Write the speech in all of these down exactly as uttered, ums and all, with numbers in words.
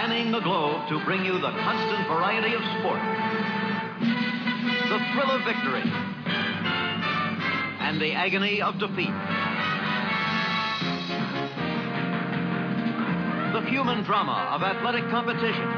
spanning the globe to bring you the constant variety of sport, the thrill of victory, and the agony of defeat. The human drama of athletic competition.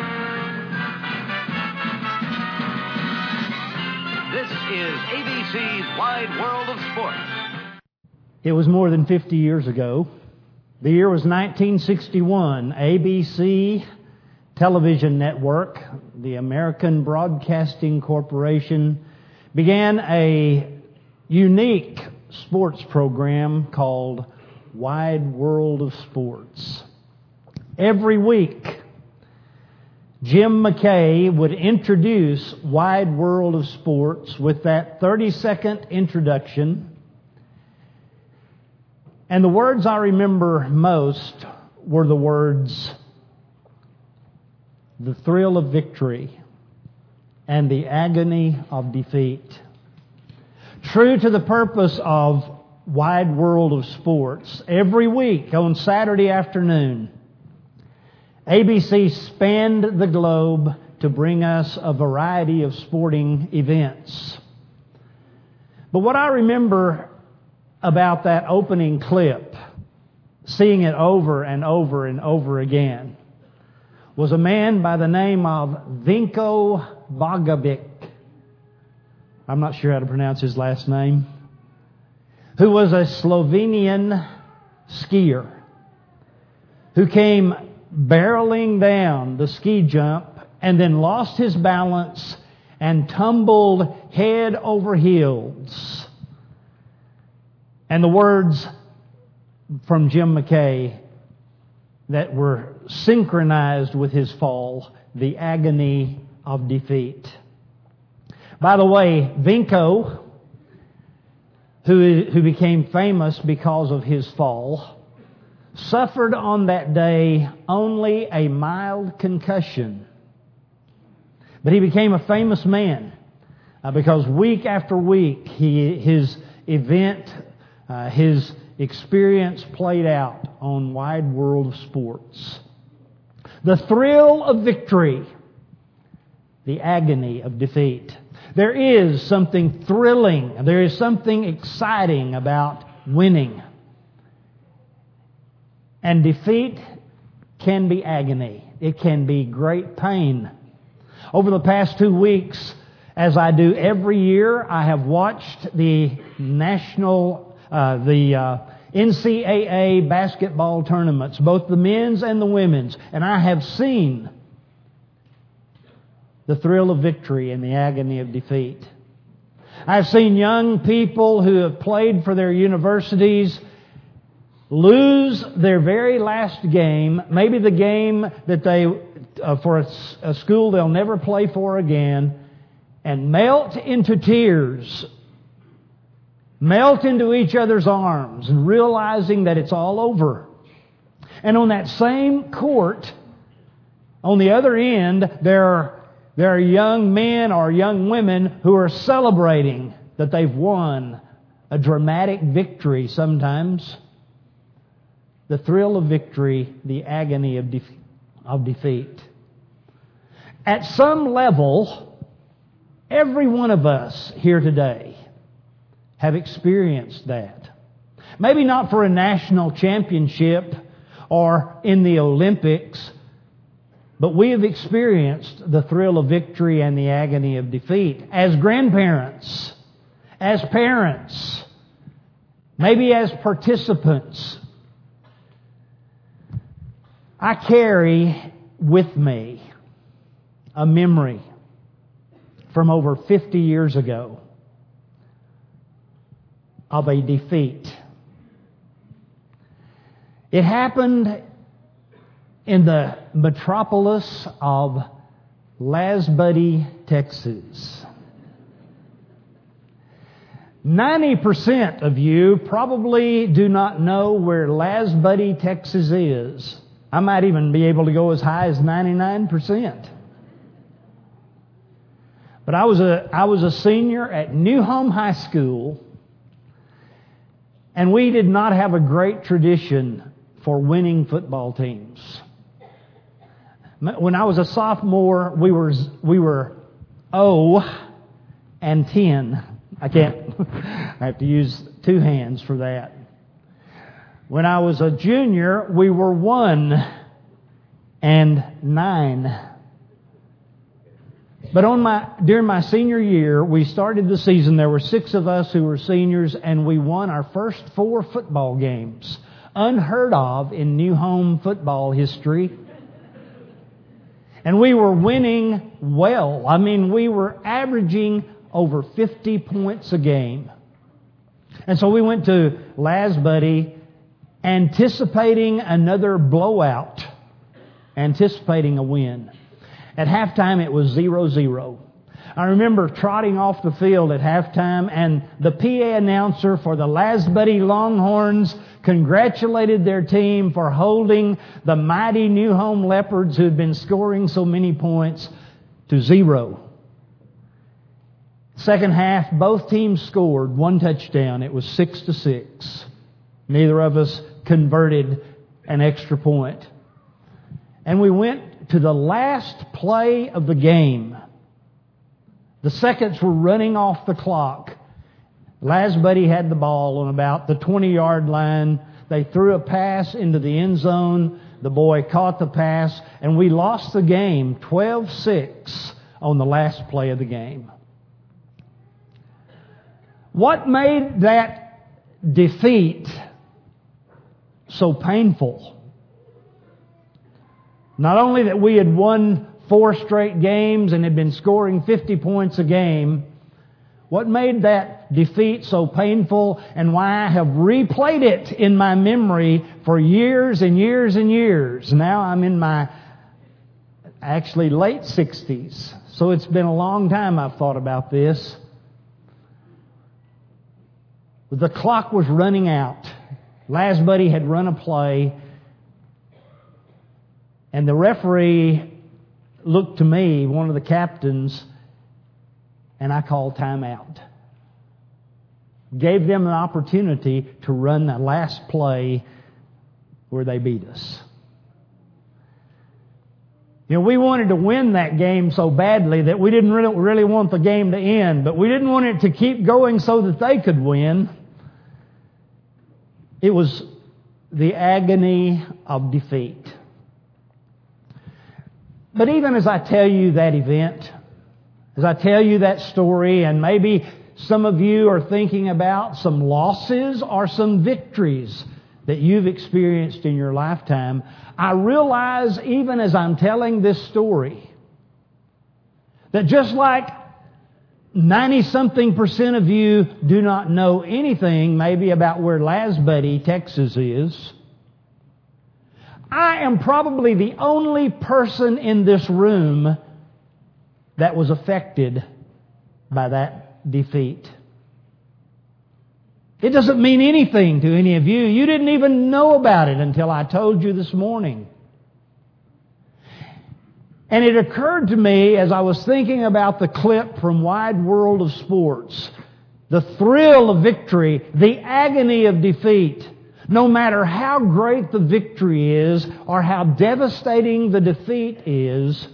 This is A B C's Wide World of Sports. It was more than fifty years ago. The year was nineteen sixty-one. A B C Television Network, the American Broadcasting Corporation, began a unique sports program called Wide World of Sports. Every week, Jim McKay would introduce Wide World of Sports with that thirty-second introduction. And the words I remember most were the words, the thrill of victory and the agony of defeat. True to the purpose of Wide World of Sports, every week on Saturday afternoon, A B C spanned the globe to bring us a variety of sporting events. But what I remember about that opening clip, seeing it over and over and over again, was a man by the name of Vinko Bogovic. I'm not sure how to pronounce his last name. Who was a Slovenian skier who came barreling down the ski jump and then lost his balance and tumbled head over heels. And the words from Jim McKay that were synchronized with his fall, the agony of defeat. By the way, Vinko, who, who became famous because of his fall, suffered on that day only a mild concussion. But he became a famous man uh, because week after week he, his event, uh, his experience played out on Wide World of Sports. The thrill of victory, the agony of defeat. There is something thrilling, there is something exciting about winning. And defeat can be agony. It can be great pain. Over the past two weeks, as I do every year, I have watched the national, uh, the uh, N C double A basketball tournaments, both the men's and the women's, and I have seen the thrill of victory and the agony of defeat. I've seen young people who have played for their universities lose their very last game, maybe the game that they, uh, for a, a school they'll never play for again, and melt into tears, melt into each other's arms, and realizing that it's all over. And on that same court, on the other end, there are, there are young men or young women who are celebrating that they've won a dramatic victory sometimes. The thrill of victory, the agony of, def- of defeat. At some level, every one of us here today have experienced that. Maybe not for a national championship or in the Olympics, but we have experienced the thrill of victory and the agony of defeat as grandparents, as parents, maybe as participants. I carry with me a memory from over fifty years ago of a defeat. It happened in the metropolis of Lasbuddy, Texas. ninety percent of you probably do not know where Lasbuddy, Texas is. I might even be able to go as high as ninety-nine percent. But I was a I was a senior at New Home High School, and we did not have a great tradition for winning football teams. When I was a sophomore, we were we were O and ten. I can't. I have to use two hands for that. When I was a junior, we were one and nine. But on my during my senior year, we started the season. There were six of us who were seniors, and we won our first four football games, unheard of in New Home football history. And we were winning well. I mean, we were averaging over fifty points a game. And so we went to Lasbuddy anticipating another blowout, anticipating a win. At halftime, it was zero zero. I remember trotting off the field at halftime, and the P A announcer for the Lasbuddy Longhorns congratulated their team for holding the mighty New Home Leopards, who had been scoring so many points, to zero. Second half, both teams scored one touchdown. It was six to six. Neither of us converted an extra point. And we went to the last play of the game. The seconds were running off the clock. Lasbuddy had the ball on about the twenty-yard line. They threw a pass into the end zone. The boy caught the pass, and we lost the game twelve six on the last play of the game. What made that defeat so painful? Not only that we had won four straight games and had been scoring fifty points a game, what made that defeat so painful, and why I have replayed it in my memory for years and years and years. Now I'm in my actually late sixties, so it's been a long time I've thought about this. The clock was running out. Lasbuddy had run a play, and the referee looked to me, one of the captains, and I called timeout. Gave them an opportunity to run the last play where they beat us. You know, we wanted to win that game so badly that we didn't really, really want the game to end, but we didn't want it to keep going so that they could win. It was the agony of defeat. But even as I tell you that event, as I tell you that story, and maybe some of you are thinking about some losses or some victories that you've experienced in your lifetime, I realize even as I'm telling this story that just like ninety-something percent of you do not know anything maybe about where Lasbuddy, Texas is, I am probably the only person in this room that was affected by that defeat. It doesn't mean anything to any of you. You didn't even know about it until I told you this morning. And it occurred to me as I was thinking about the clip from Wide World of Sports, the thrill of victory, the agony of defeat. No matter how great the victory is or how devastating the defeat is,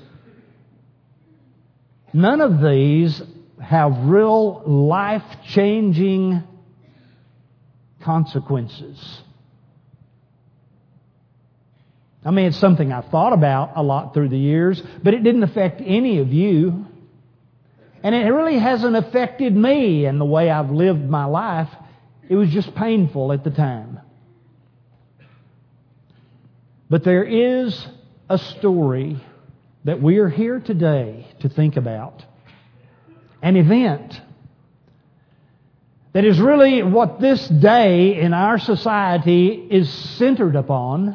none of these have real life-changing consequences. I mean, it's something I've thought about a lot through the years, but it didn't affect any of you. And it really hasn't affected me in the way I've lived my life. It was just painful at the time. But there is a story that we are here today to think about. An event that is really what this day in our society is centered upon.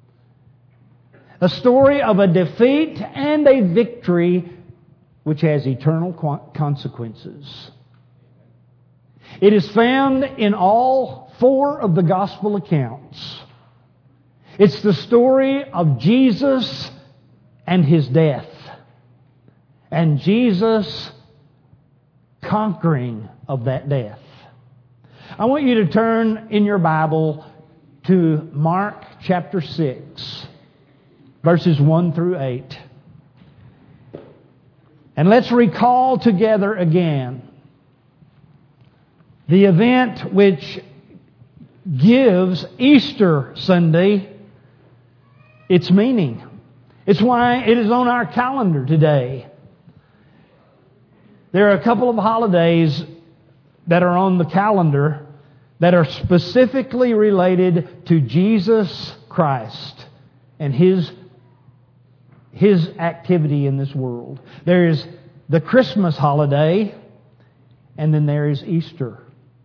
A story of a defeat and a victory which has eternal consequences. It is found in all four of the gospel accounts. It's the story of Jesus and His death, and Jesus conquering of that death. I want you to turn in your Bible to Mark chapter six. verses one through eight. And let's recall together again the event which gives Easter Sunday its meaning. It's why it is on our calendar today. There are a couple of holidays that are on the calendar that are specifically related to Jesus Christ and His, His activity in this world. There is the Christmas holiday, and then there is Easter.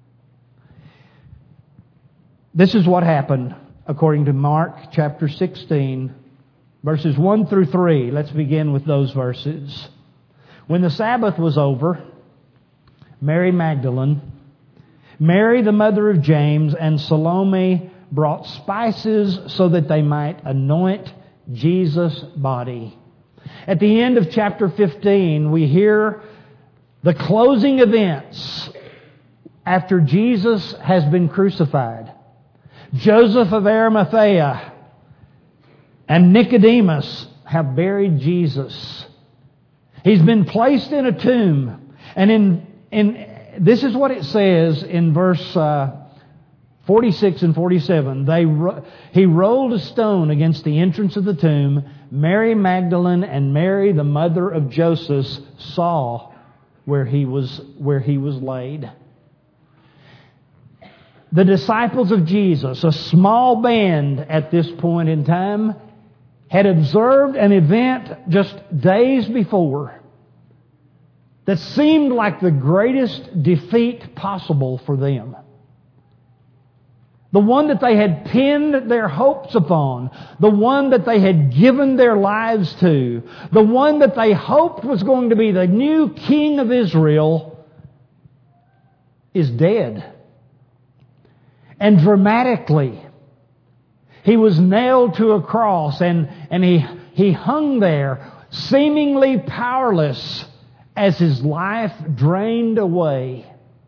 This is what happened according to Mark chapter sixteen, verses one through three. Let's begin with those verses. When the Sabbath was over, Mary Magdalene, Mary the mother of James, and Salome brought spices so that they might anoint Jesus' body. At the end of chapter fifteen, we hear the closing events after Jesus has been crucified. Joseph of Arimathea and Nicodemus have buried Jesus. He's been placed in a tomb. And in, in this is what it says in verse uh, forty-six and forty-seven. They ro- he rolled a stone against the entrance of the tomb. Mary Magdalene and Mary, the mother of Joseph, saw where he was where he was laid. The disciples of Jesus, a small band at this point in time, had observed an event just days before that seemed like the greatest defeat possible for them. The one that they had pinned their hopes upon, the one that they had given their lives to, the one that they hoped was going to be the new king of Israel, is dead. And dramatically, He was nailed to a cross and, and he, he hung there, seemingly powerless as His life drained away.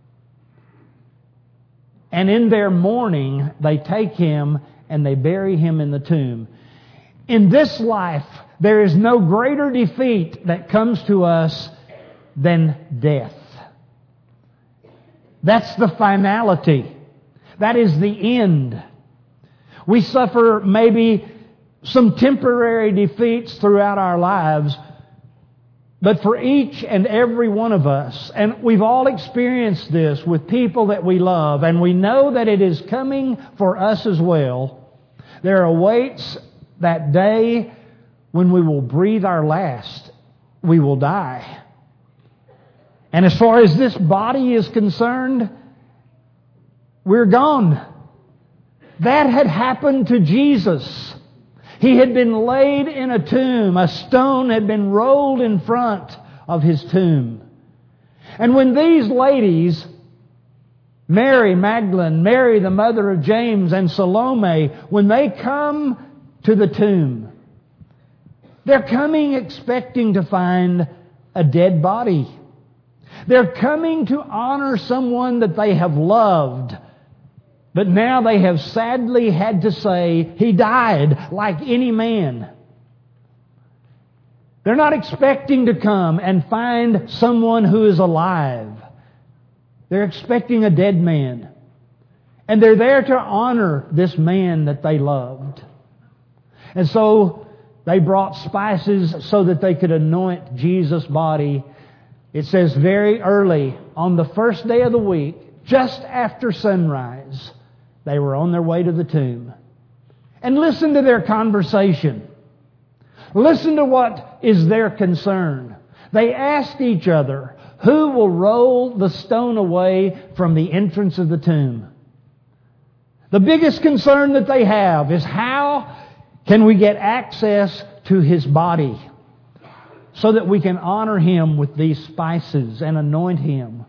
And in their mourning, they take Him and they bury Him in the tomb. In this life, there is no greater defeat that comes to us than death. That's the finality. That is the end. We suffer maybe some temporary defeats throughout our lives, but for each and every one of us, and we've all experienced this with people that we love, and we know that it is coming for us as well, there awaits that day when we will breathe our last. We will die. And as far as this body is concerned, we're gone. That had happened to Jesus. He had been laid in a tomb. A stone had been rolled in front of His tomb. And when these ladies, Mary Magdalene, Mary the mother of James, and Salome, when they come to the tomb, they're coming expecting to find a dead body. They're coming to honor someone that they have loved. But now they have sadly had to say, He died like any man. They're not expecting to come and find someone who is alive. They're expecting a dead man. And they're there to honor this man that they loved. And so they brought spices so that they could anoint Jesus' body. It says very early on the first day of the week, just after sunrise, they were on their way to the tomb. And listen to their conversation. Listen to what is their concern. They asked each other, who will roll the stone away from the entrance of the tomb? The biggest concern that they have is how can we get access to His body so that we can honor Him with these spices and anoint Him.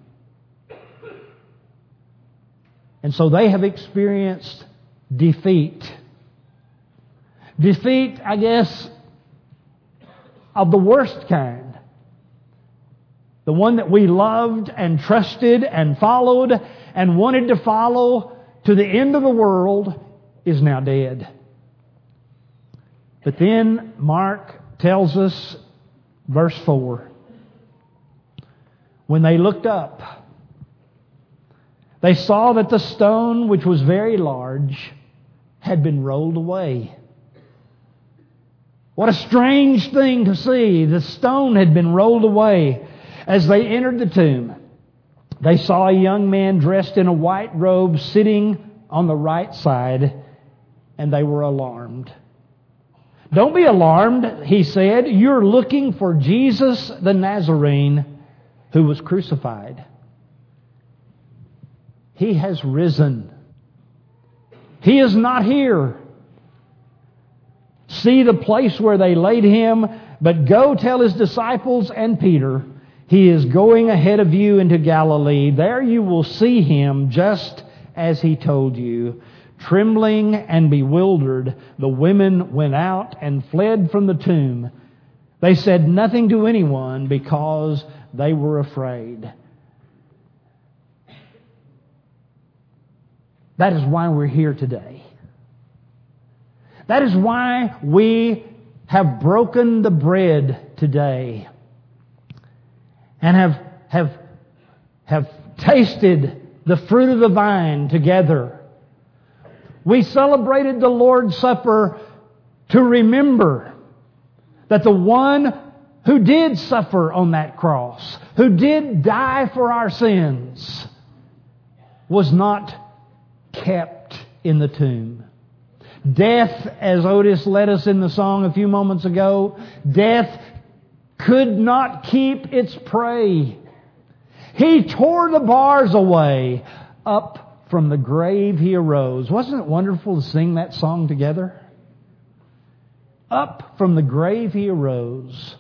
And so they have experienced defeat. Defeat, I guess, of the worst kind. The one that we loved and trusted and followed and wanted to follow to the end of the world is now dead. But then Mark tells us, verse four, when they looked up, they saw that the stone, which was very large, had been rolled away. What a strange thing to see. The stone had been rolled away. As they entered the tomb, they saw a young man dressed in a white robe sitting on the right side, and they were alarmed. Don't be alarmed, he said. You're looking for Jesus the Nazarene who was crucified. He has risen. He is not here. See the place where they laid Him, but go tell His disciples and Peter, He is going ahead of you into Galilee. There you will see Him just as He told you. Trembling and bewildered, the women went out and fled from the tomb. They said nothing to anyone because they were afraid. That is why we're here today. That is why we have broken the bread today and have, have, have tasted the fruit of the vine together. We celebrated the Lord's Supper to remember that the one who did suffer on that cross, who did die for our sins, was not kept in the tomb. Death, as Otis led us in the song a few moments ago, death could not keep its prey. He tore the bars away. Up from the grave He arose. Wasn't it wonderful to sing that song together? Up from the grave He arose.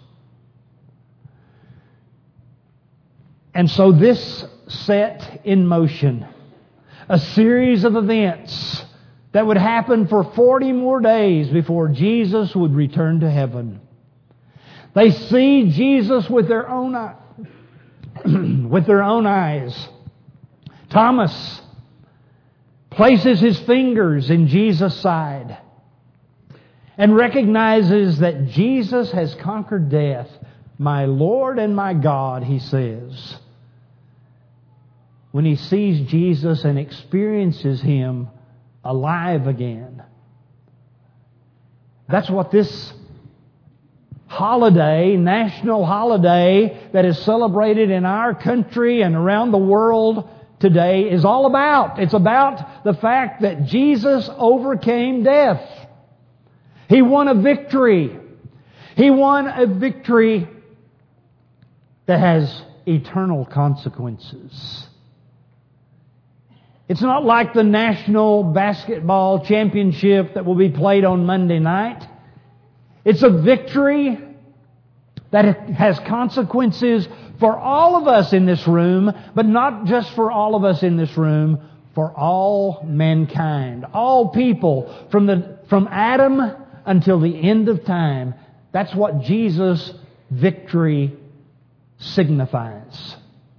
And so this set in motion a series of events that would happen for forty more days before Jesus would return to heaven. They see Jesus with their own eye, with their own eyes. Thomas places his fingers in Jesus' side and recognizes that Jesus has conquered death. My Lord and my God, he says. When he sees Jesus and experiences Him alive again. That's what this holiday, national holiday that is celebrated in our country and around the world today is all about. It's about the fact that Jesus overcame death. He won a victory. He won a victory that has eternal consequences. It's not like the National Basketball Championship that will be played on Monday night. It's a victory that has consequences for all of us in this room, but not just for all of us in this room, for all mankind, all people, from the from Adam until the end of time. That's what Jesus' victory signifies.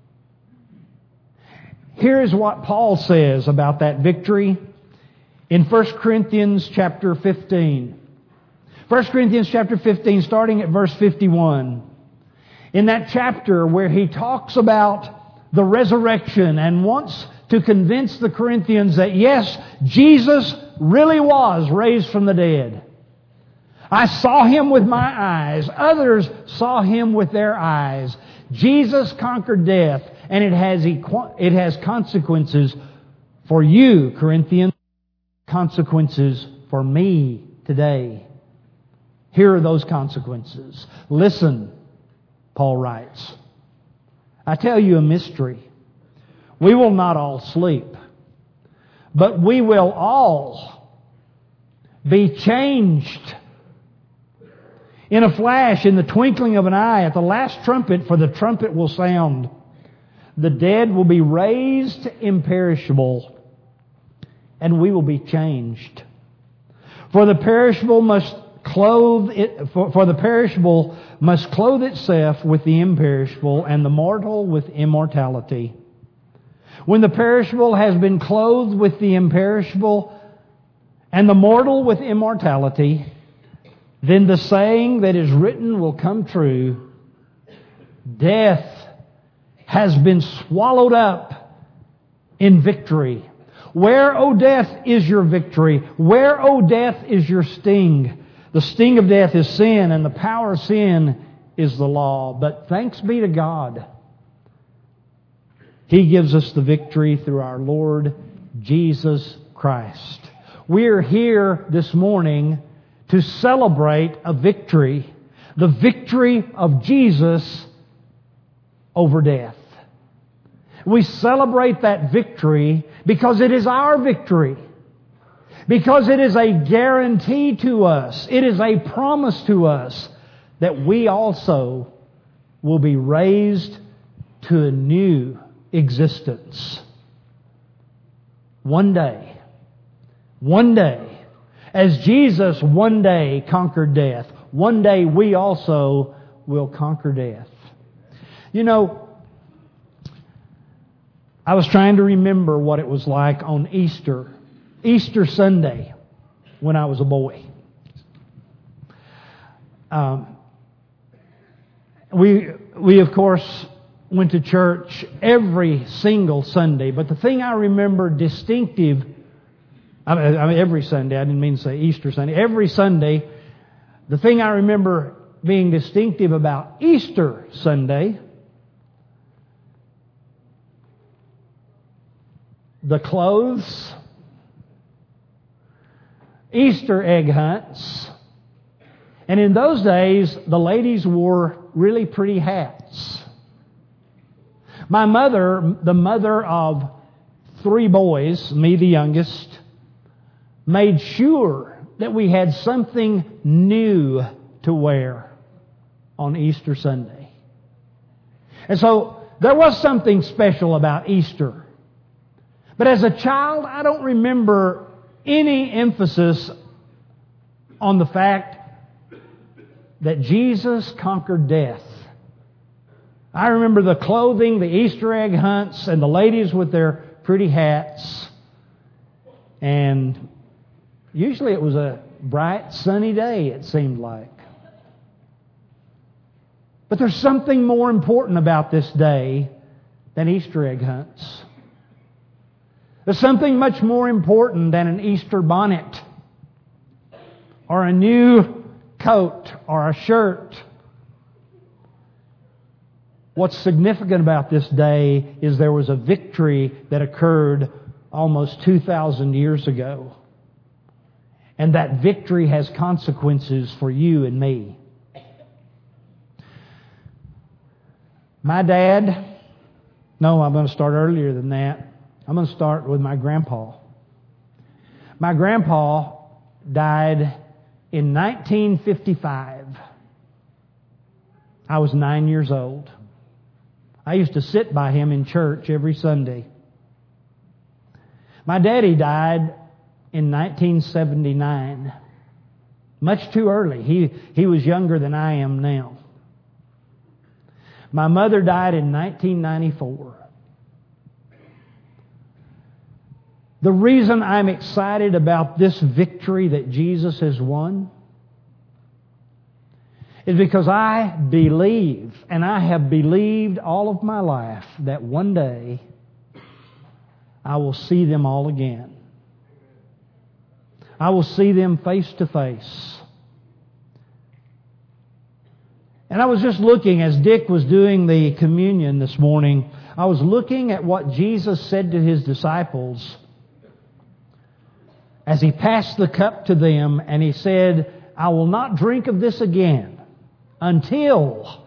Here's what Paul says about that victory in First Corinthians chapter fifteen. First Corinthians chapter fifteen, starting at verse fifty-one. In that chapter where he talks about the resurrection and wants to convince the Corinthians that yes, Jesus really was raised from the dead. I saw Him with my eyes. Others saw Him with their eyes. Jesus conquered death, and it has equ- it has consequences for you, Corinthians, consequences for me today. Here are those consequences. Listen, Paul writes. I tell you a mystery. We will not all sleep, but we will all be changed in a flash, in the twinkling of an eye, at the last trumpet, for the trumpet will sound. The dead will be raised imperishable, and we will be changed. For the perishable must clothe it, for, for the perishable must clothe itself with the imperishable, and the mortal with immortality. When the perishable has been clothed with the imperishable, and the mortal with immortality, then the saying that is written will come true. Death has been swallowed up in victory. Where, O death, is your victory? Where, O death, is your sting? The sting of death is sin, and the power of sin is the law. But thanks be to God, He gives us the victory through our Lord Jesus Christ. We are here this morning to celebrate a victory, the victory of Jesus over death. We celebrate that victory because it is our victory. Because it is a guarantee to us. It is a promise to us that we also will be raised to a new existence. One day. One day. As Jesus one day conquered death, one day we also will conquer death. You know, I was trying to remember what it was like on Easter, Easter Sunday, when I was a boy. Um, we, we of course, went to church every single Sunday, but the thing I remember distinctive, I mean, I mean every Sunday, I didn't mean to say Easter Sunday, every Sunday, the thing I remember being distinctive about Easter Sunday, the clothes, Easter egg hunts, and in those days, the ladies wore really pretty hats. My mother, the mother of three boys, me the youngest, made sure that we had something new to wear on Easter Sunday. And so there was something special about Easter. But as a child, I don't remember any emphasis on the fact that Jesus conquered death. I remember the clothing, the Easter egg hunts, and the ladies with their pretty hats. And usually it was a bright, sunny day, it seemed like. But there's something more important about this day than Easter egg hunts. There's something much more important than an Easter bonnet or a new coat or a shirt. What's significant about this day is there was a victory that occurred almost two thousand years ago. And that victory has consequences for you and me. My dad, no, I'm going to start earlier than that. I'm going to start with my grandpa. My grandpa died in nineteen fifty-five. I was nine years old. I used to sit by him in church every Sunday. My daddy died in nineteen seventy-nine. Much too early. He, he was younger than I am now. My mother died in nineteen ninety-four. The reason I'm excited about this victory that Jesus has won is because I believe, and I have believed all of my life, that one day I will see them all again. I will see them face to face. And I was just looking, as Dick was doing the communion this morning, I was looking at what Jesus said to His disciples as He passed the cup to them, and He said, I will not drink of this again until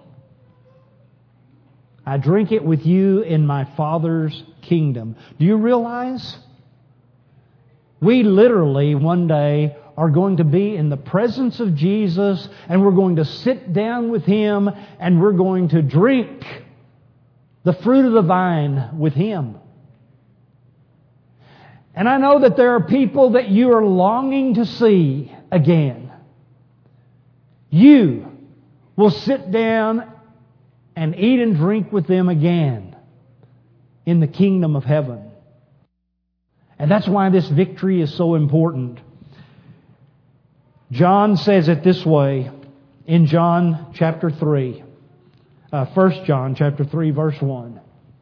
I drink it with you in my Father's kingdom. Do you realize? We literally one day are going to be in the presence of Jesus, and we're going to sit down with Him, and we're going to drink the fruit of the vine with Him. And I know that there are people that you are longing to see again. You will sit down and eat and drink with them again in the kingdom of heaven. And that's why this victory is so important. John says it this way in John chapter three. Uh, First John chapter three, verse one.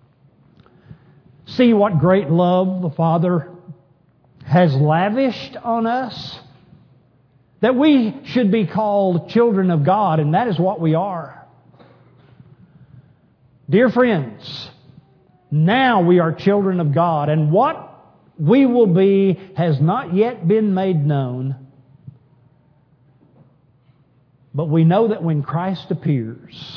See what great love the Father has lavished on us, that we should be called children of God, and that is what we are. Dear friends, now we are children of God, and what we will be has not yet been made known. But we know that when Christ appears,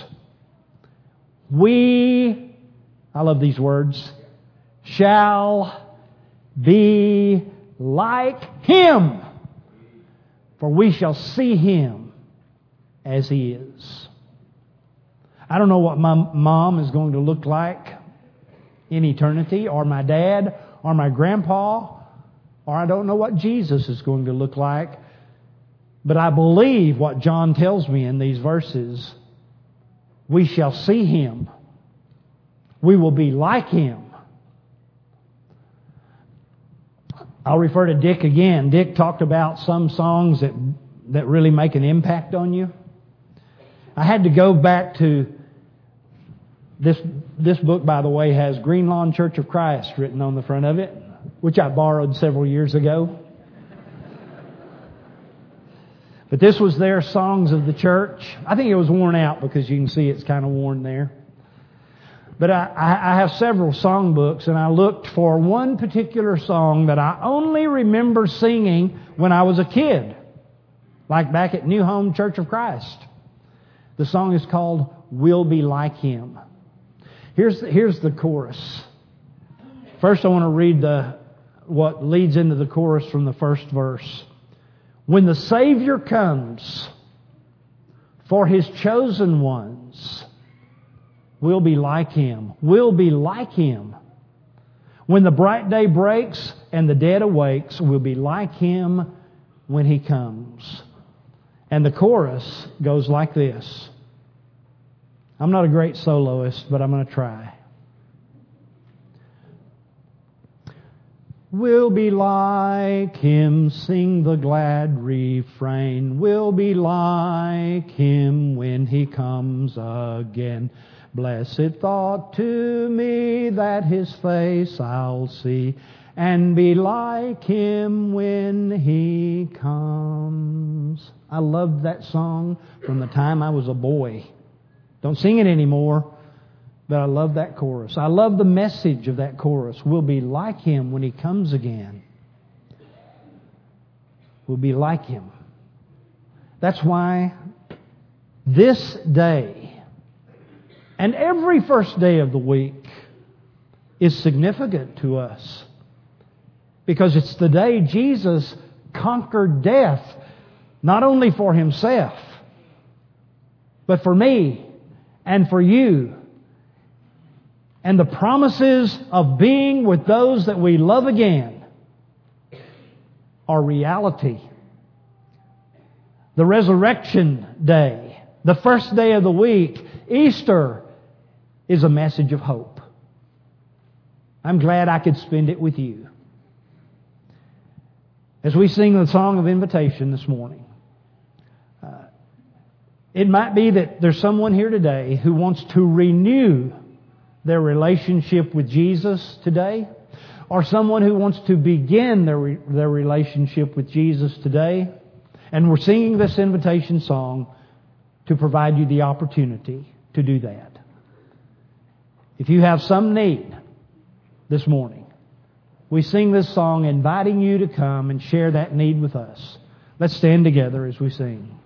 we, I love these words, shall be like Him, for we shall see Him as He is. I don't know what my mom is going to look like in eternity, or my dad, or my grandpa, or I don't know what Jesus is going to look like. But I believe what John tells me in these verses. We shall see Him. We will be like Him. I'll refer to Dick again. Dick talked about some songs that, that really make an impact on you. I had to go back to this, this book, by the way, has Green Lawn Church of Christ written on the front of it, which I borrowed several years ago. But this was their Songs of the Church. I think it was worn out because you can see it's kind of worn there. But I, I have several songbooks, and I looked for one particular song that I only remember singing when I was a kid, like back at New Home Church of Christ. The song is called We'll Be Like Him. Here's the, here's the chorus. First I want to read the what leads into the chorus from the first verse. When the Savior comes for His chosen ones, we'll be like Him. We'll be like Him. When the bright day breaks and the dead awakes, we'll be like Him when He comes. And the chorus goes like this. I'm not a great soloist, but I'm going to try. We'll be like Him, sing the glad refrain. We'll be like Him when He comes again. Blessed thought to me that His face I'll see, and be like Him when He comes. I loved that song from the time I was a boy. Don't sing it anymore. But I love that chorus. I love the message of that chorus. We'll be like Him when He comes again. We'll be like Him. That's why this day and every first day of the week is significant to us. Because it's the day Jesus conquered death, not only for Himself, but for me and for you. And the promises of being with those that we love again are reality. The resurrection day, the first day of the week, Easter, is a message of hope. I'm glad I could spend it with you. As we sing the song of invitation this morning, uh, it might be that there's someone here today who wants to renew their relationship with Jesus today, or someone who wants to begin their re- their relationship with Jesus today. And we're singing this invitation song to provide you the opportunity to do that. If you have some need this morning, we sing this song inviting you to come and share that need with us. Let's stand together as we sing.